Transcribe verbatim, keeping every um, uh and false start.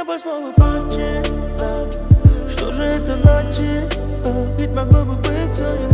небо снова плачет, да. Что же это значит? А, ведь могло бы быть все иначе.